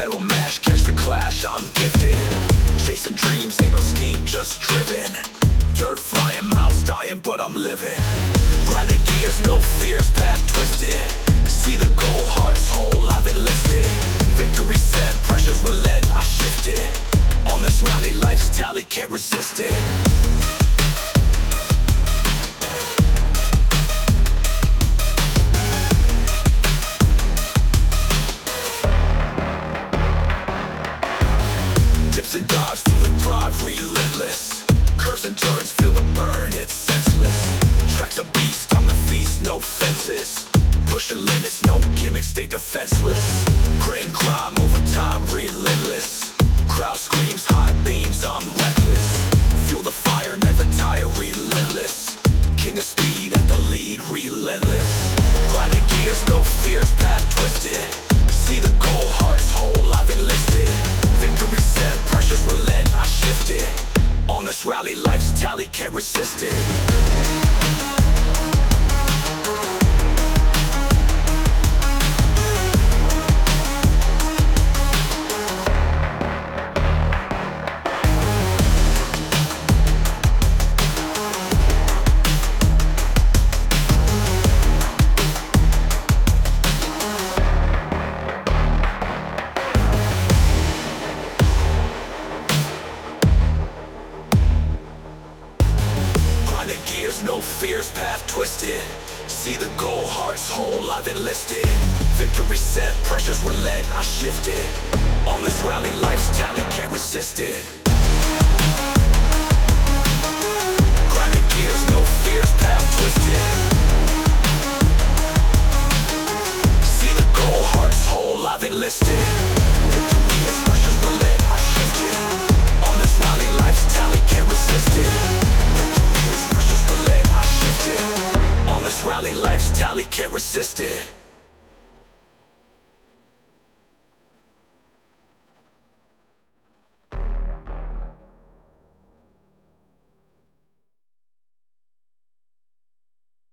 Metal mash, catch the clash, I'm gifted. Chasing dreams, ain't no scheme, just driven. Dirt flying, mouths dying, but I'm living. Grinding gears, no fears, path twisted. See the goal, hearts whole, I've enlisted. Victory set, pressures relent, I shifted. On this rally, life's tally, can't resist it. Dips and dives through the drive, relentless. Curves and turns, feel the burn, it's senseless. Tracks a beast, on the feast, no fences. Push the limits, no gimmicks, stay defenseless. Grain climb, over time, relentless. Crowd screams, hot beams, I'm reckless. Fuel the fire, never tire, relentless. King of speed at the lead, relentless. Grinding gears, no fears, path twisted. See the goal, hearts whole, I've enlisted. Victory set, pressures relent, I shifted. On this rally, life's tally, can't resist it. Gears, no fears, path twisted. See the goal, hearts whole, I've enlisted. Victory set, pressures relent, I shifted. On this rally, life's tally, can't resist it. Grinding gears, no fears, path twisted. See the goal, hearts whole, I've enlisted. Victory is pressures relent, I shifted. On this rally, life's tally, can't resist it. On this rally, life's tally, can't resist it.